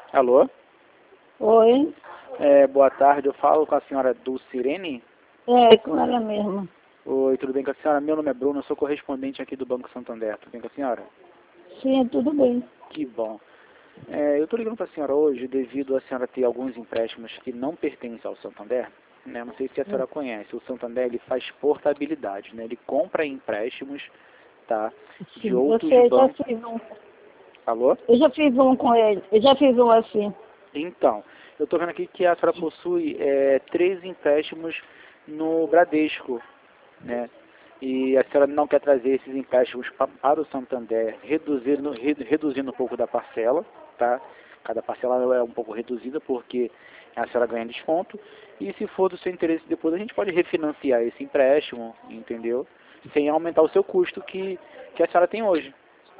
Alô? Oi, Boa tarde, eu falo com a senhora Dulcirene. com ela mesma. Oi, tudo bem com a senhora? Meu nome é Bruno, eu sou correspondente aqui do Banco Santander. Tudo bem com a senhora? Sim, tudo bem. Que bom. Eu estou ligando para a senhora hoje devido a senhora ter alguns empréstimos que não pertencem ao Santander. Né? Não sei se a senhora conhece. O Santander ele faz portabilidade, né? Ele compra empréstimos, tá, de Sim, eu outros sei, já bancos. fiz um. Alô? Eu já fiz um com ele. Eu já fiz um assim. Então, eu estou vendo aqui que a senhora possui 3 empréstimos no Bradesco, né? E a senhora não quer trazer esses empréstimos para o Santander, reduzindo um pouco da parcela, tá? Cada parcela é um pouco reduzida porque a senhora ganha desconto. E se for do seu interesse depois, a gente pode refinanciar esse empréstimo, entendeu? Sem aumentar o seu custo que a senhora tem hoje.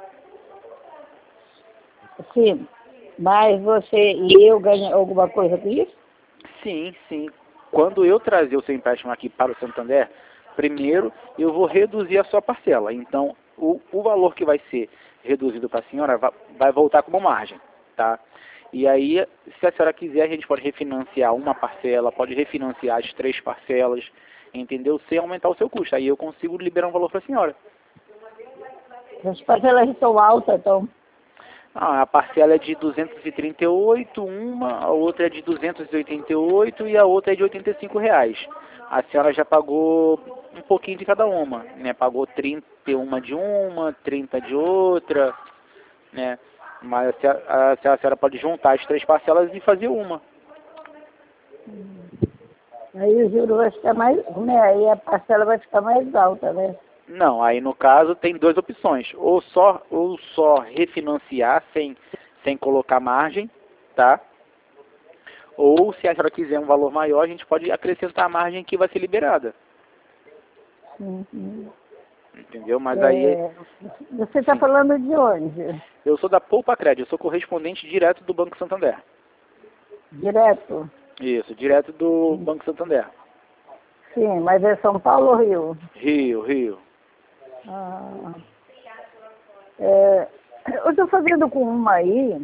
Sim, mas você e eu ganham alguma coisa com isso? Sim, sim. Quando eu trazer o seu empréstimo aqui para o Santander, primeiro eu vou reduzir a sua parcela. Então, o valor que vai ser reduzido para a senhora vai voltar como margem, tá? E aí, se a senhora quiser, a gente pode refinanciar uma parcela, pode refinanciar as 3 parcelas, entendeu? Sem aumentar o seu custo. Aí eu consigo liberar um valor para a senhora. As parcelas estão altas, então. A parcela é de 238, a outra é de 288 e a outra é de R$ 85. A senhora já pagou um pouquinho de cada uma, né? Pagou 31 de uma, 30 de outra, né? Mas a senhora pode juntar as 3 parcelas e fazer uma. Aí o juro vai ficar mais, né? Aí a parcela vai ficar mais alta, né? Não, aí no caso tem 2 opções, ou só refinanciar sem colocar margem, tá? Ou, se a senhora quiser um valor maior, a gente pode acrescentar a margem que vai ser liberada. Uhum. Entendeu? Mas aí, Você está sim. falando de onde? Eu sou da Poupa Crédito, eu sou correspondente direto do Banco Santander. Direto? Isso, direto do Banco Santander. Sim, mas é São Paulo ou Rio? Rio, Rio. Ah, eu estou fazendo com uma aí.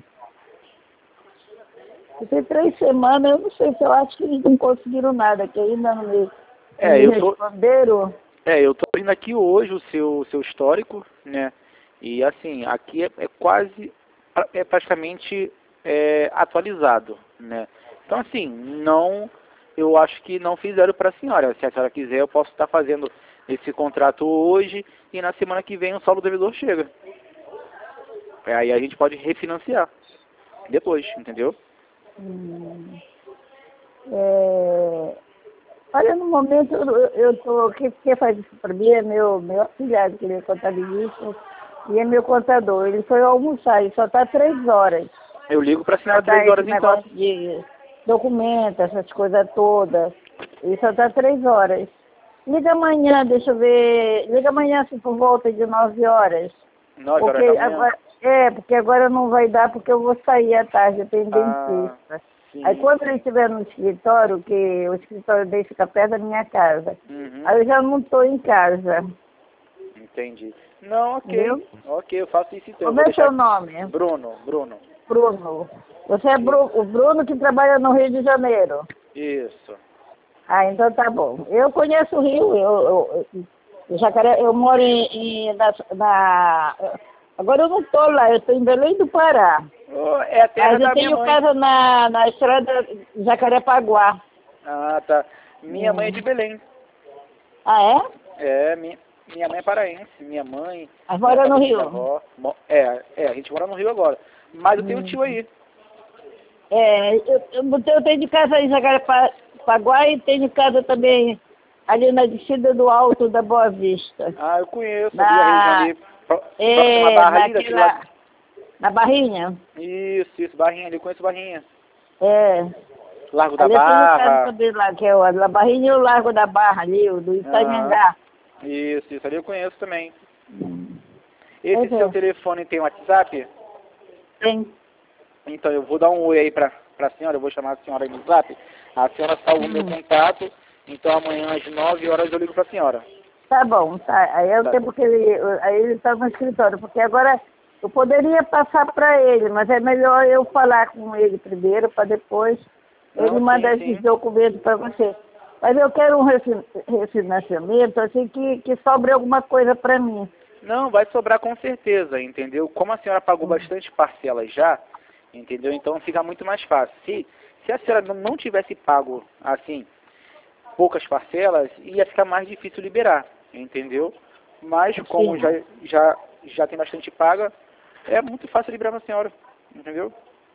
Tem 3 semanas, eu não sei se eu acho que eles não conseguiram nada, que ainda não me responderam. Eu tô abrindo aqui hoje o seu histórico, né? E assim, aqui é quase, praticamente atualizado, né? Então assim, eu acho que não fizeram para a senhora. Se a senhora quiser, eu posso estar fazendo esse contrato hoje e na semana que vem o saldo devedor chega. Aí a gente pode refinanciar depois, entendeu? Hum, é, olha, no momento eu tô, quem faz isso para mim é meu afilhado, que ele é contabilista, e é meu contador. Ele foi almoçar, ele só está 3 horas. Eu ligo para a senhora Tratar 3 esse horas então. negócio de documento, essas coisas todas. Ele só está 3 horas. Liga amanhã, deixa eu ver. Liga amanhã, assim, por volta de 9 horas. 9 Porque horas da manhã? agora, porque agora não vai dar, porque eu vou sair à tarde, eu tenho Ah, dentista. Aí sim. quando ele estiver no escritório, que o escritório dele fica perto da minha casa, Uhum. aí eu já não estou em casa, Entendi. Não, ok. viu? Ok, eu faço isso então. Eu Como vou é deixar seu aqui. nome? Bruno. Bruno. Você é Isso. o Bruno que trabalha no Rio de Janeiro. Isso. Ah, então tá bom. Eu conheço o Rio, Jacaré, eu moro agora eu não estou lá, eu estou em Belém do Pará. Oh, é a terra Mas eu da minha tenho mãe. casa na estrada Jacarepaguá. Ah, tá. Minha mãe é de Belém. Ah, Minha mãe é paraense. Minha mãe, Mas minha mora no fallecida Rio. avó. A gente mora no Rio agora. Mas eu tenho um Hum. tio aí. Eu tenho de casa em Jacarepaguá e tenho casa também ali na descida do Alto da Boa Vista. Ah, eu conheço ali a região ali. Próxima à Barra ali, daquele lado. Na Barrinha. Isso, Barrinha ali. Eu conheço Barrinha. É. Largo da Ali eu tenho casa Barra. também lá, que é o da Barrinha e o Largo da Barra ali, o do Aham. Itanhangá. Isso. Ali eu conheço também. Hum. Esse Pois seu é. telefone tem WhatsApp? Tem. Então, eu vou dar um oi aí pra senhora, eu vou chamar a senhora aí no WhatsApp. A senhora salva o meu contato, então amanhã às 9 horas eu ligo pra senhora. Tá bom, tá. Aí é o Tá. tempo que aí ele tá no escritório, porque agora Eu poderia passar para ele, mas é melhor eu falar com ele primeiro, para depois ele mandar esses documentos para você. Mas eu quero um refinanciamento, assim, que sobre alguma coisa para mim. Não, vai sobrar com certeza, entendeu? Como a senhora pagou bastante parcelas já, entendeu? Então fica muito mais fácil. Se a senhora não tivesse pago, assim, poucas parcelas, ia ficar mais difícil liberar, entendeu? Mas como já tem bastante paga, é muito fácil liberar para a senhora, entendeu?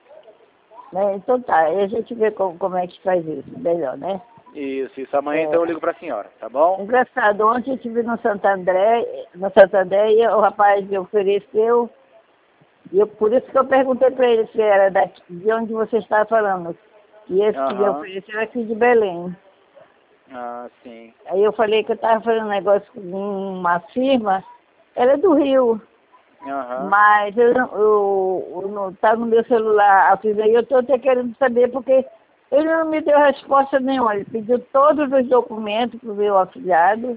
Então tá, aí a gente vê como é que faz isso, melhor, né? Isso. Amanhã então eu ligo para a senhora, tá bom? Engraçado, ontem eu estive no Santander e o rapaz me ofereceu, por isso que eu perguntei para ele se era de onde você estava falando. E esse que me ofereceu é aqui de Belém. Ah, sim. Aí eu falei que eu estava fazendo um negócio com uma firma, ela é do Rio, mas eu tá no meu celular a firma, e eu estou até querendo saber porque ele não me deu resposta nenhuma. Ele pediu todos os documentos para o meu afilhado.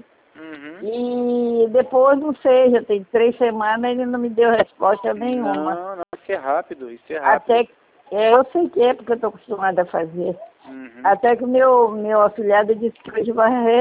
E depois, não sei, já tem 3 semanas, ele não me deu resposta nenhuma. Não, isso é rápido, Até eu sei que é, porque eu estou acostumada a fazer. Até que o meu afilhado disse que hoje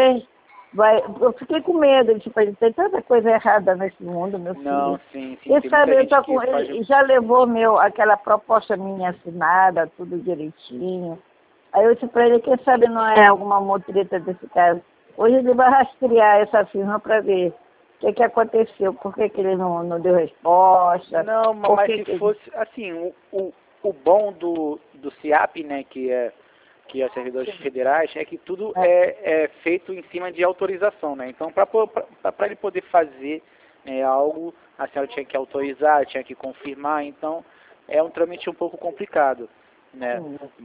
eu fiquei com medo, tipo, tem tanta coisa errada nesse mundo, meu filho. Não, sim. E sabe, ele já levou aquela proposta minha assinada, tudo direitinho. Aí eu disse para ele, quem sabe não é alguma motreta desse caso. Hoje ele vai rastrear essa firma para ver o que aconteceu, por que ele não deu resposta. Não, mas se fosse, assim, o bom do CIAP, né, que é servidores federais, é que tudo é feito em cima de autorização, né? Então, para ele poder fazer algo, a senhora tinha que autorizar, tinha que confirmar, então é um trâmite um pouco complicado, né?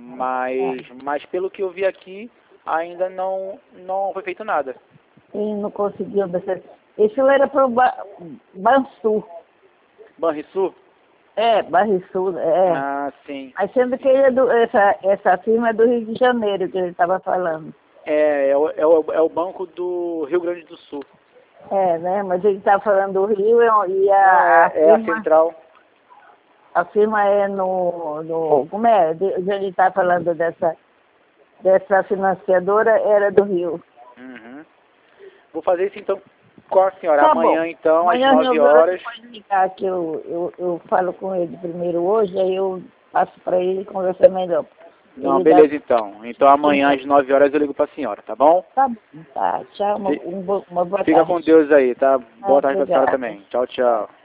Mas pelo que eu vi aqui, ainda não foi feito nada. Sim, não conseguiu. Esse era para o Bansu. Banrisul? Banrisul, Ah, sim. Mas sendo que ele essa firma é do Rio de Janeiro, que ele estava falando. É o Banco do Rio Grande do Sul. Né? Mas ele estava falando do Rio e a central. A firma é como é? De onde ele está falando dessa financiadora, era do Rio. Vou fazer isso então com a senhora. Tá amanhã, bom. então, Amanhã, às 9 horas. Pode ligar que eu falo com ele primeiro hoje, aí eu passo para ele conversar melhor. Não, beleza então. Então amanhã às 9 horas eu ligo para a senhora, tá bom? Tá bom, tá. Tchau, uma boa tarde. Fica com Deus aí, tá? Boa tarde para a senhora também. Tchau, tchau.